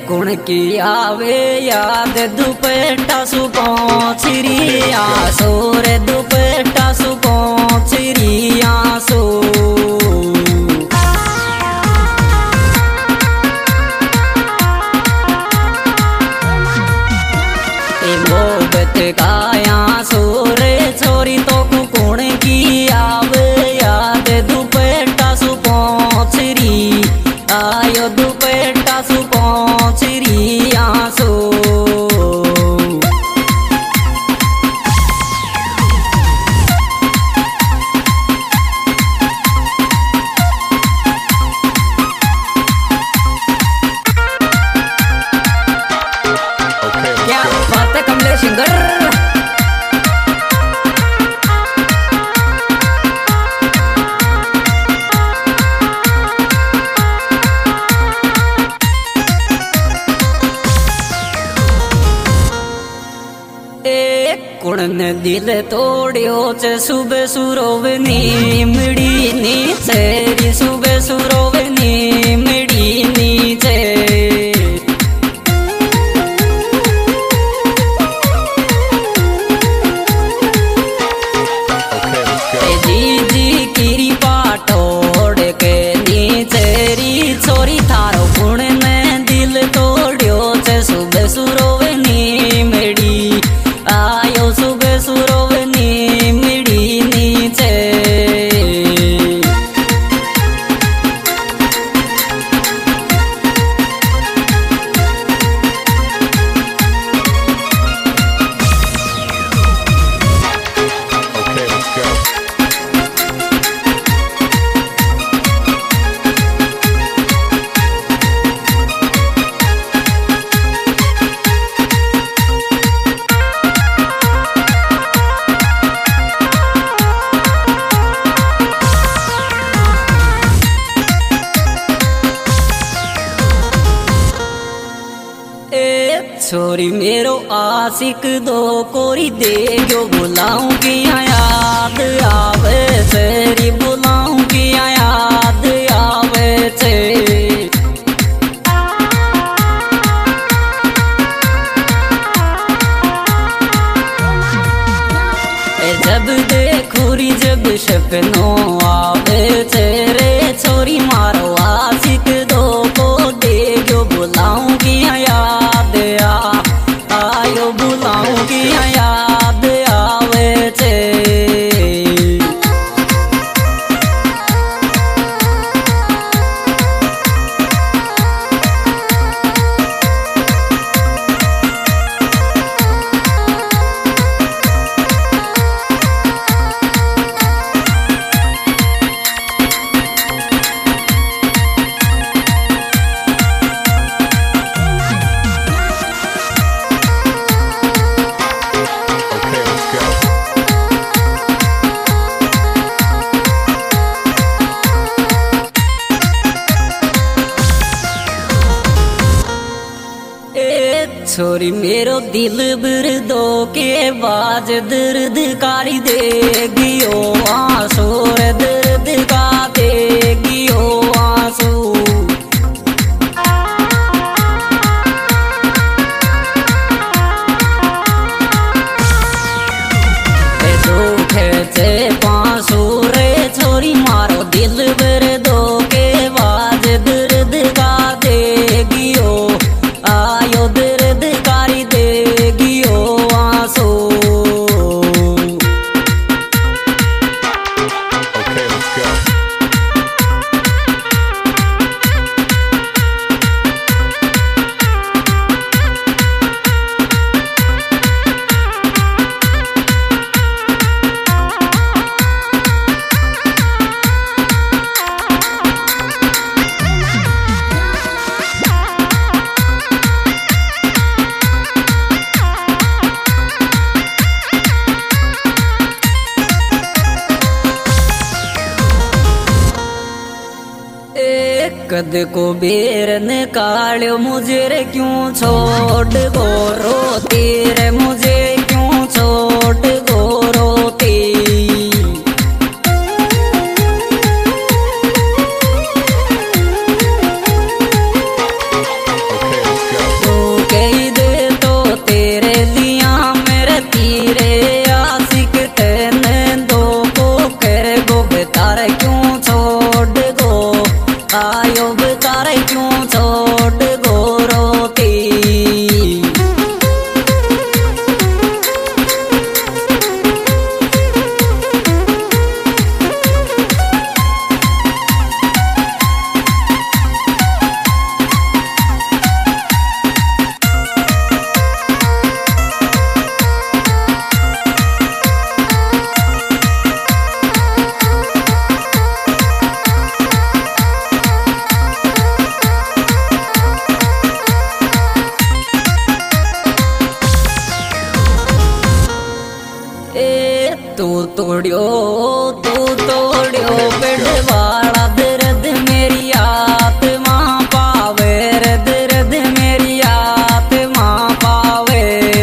कुण की आवे याद दुपट्टा सु पहुंचरी आसो रे दुपट्टा सु पहुंचरी आसो मोहब्बत काया सो रे छोरी तो कुण की आवे याद दुपट्टा सु पहुंचरी आयो दुपट्टा सु पहुंचरी आसो क्या बात है कमलेश सिंगर। कुण ने दिल तोड़ियो चे सुबह सुरोवनी मिड़ी नीचे री सुबह सुरोवनी मिड़ी नीचे जी जी कीरी पाटोड़ के नीचे री छोरी थारो कुण ने दिल तोड़ियो चे सुबह सुरोवनी मिड़ी आयो सुबह सुरोवनी मिड़ी नीचे छोरी मेरो आशिक दो कोरी दे जो बुलाऊं की याद आवे तेरी बुलाऊं की याद आवे ते जब देखूरी जब सपनों आवे तेरे छोरी मारो आशिक दो को दे जो बुलाऊं की याद आयो बुलाऊं की याद आवे चे छोरी मेरो दिल बिरदो के बाज दर्द कारी देगी ओ आंसू रे दर्द का देगी ओ आंसू दुख से पांसू रे छोरी मारो दिल बिरदो के बाज दर्द का देगी ओ आयो दर्द कारी देगी ओ आंसू कद को बेर निकालो मुझे रे क्यों छोड़ गो रोती रे मुझे क्यों छोड़ गो रोती तू तोड़ियो पेड़ वाला दर्द मेरी आत्मा पावे रे, दर्द मेरी आत्मा पावे।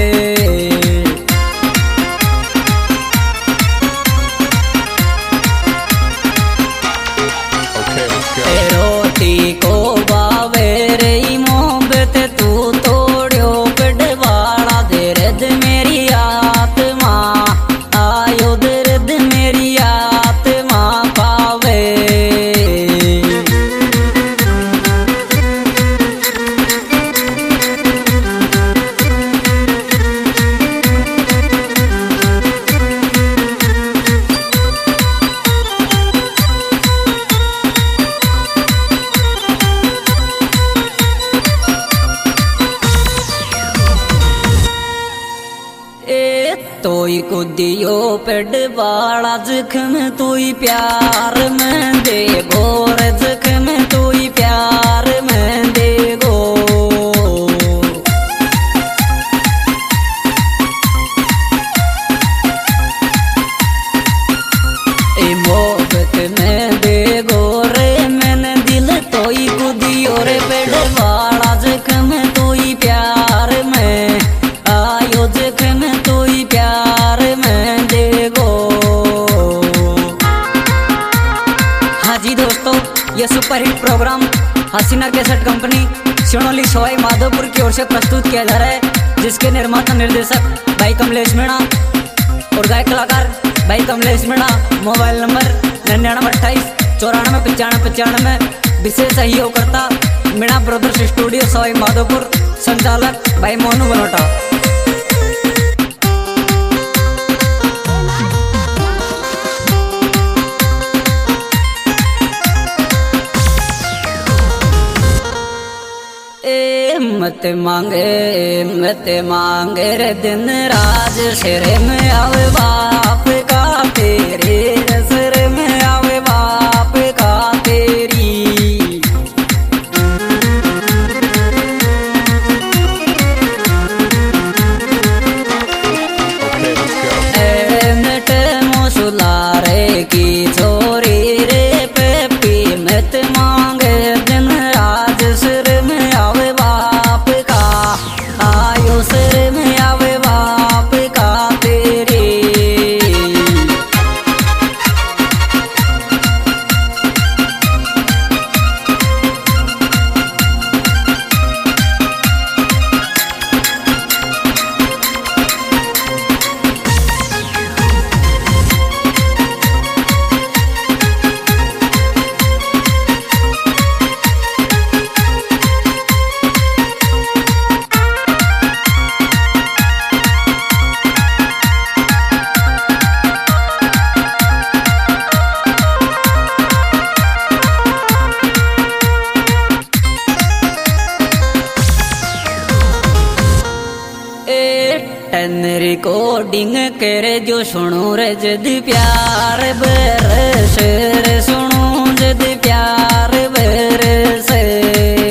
रोटी को बावे रे मोहब्बत तू तोड़ियो पेड़ वाला दर्द मेरी आत्मा आयो, दर्द मेरी आत्मा पावे। तोई को दियो पेड़ वाला जख्म तोई प्यार में दे गोर, जख्म तोई प्यार में दे गो। ए मोहब्बत में दे गोरे मैंने दिल तोई को दियो रे पेड़ वाला जख्म तोई प्यार में आयो, जख्म तोई प्यार में देगो। हाँ जी दोस्तों, ये super hit programme Hasina cassette company Sinoli Sawai Madhopur की ओर से प्रस्तुत किया जा रहा है, जिसके निर्माता निर्देशक भाई कमलेश मीणा और गायक कलाकार भाई कमलेश मीणा। Mobile number 9928949595। विशेष सहयोगकर्ता मीणा ब्रदर्स स्टूडियो सवाई माधोपुर। संचालक भाई मोनू बनोटा। मत मांगे रे दिन राज सिर में आवे बाप का तेरे, सिर में आवे बाप का तेरी। नट मुसुलारे की छोरी रे पेपी मत मांगे दिन राज सिर में आवे बाप का आयो, सिर में आवे बाप का तेरे। टन रिकॉर्डिंग करे जो सुनो रे जद प्यार बरस रे, सुनो जद प्यार बरस।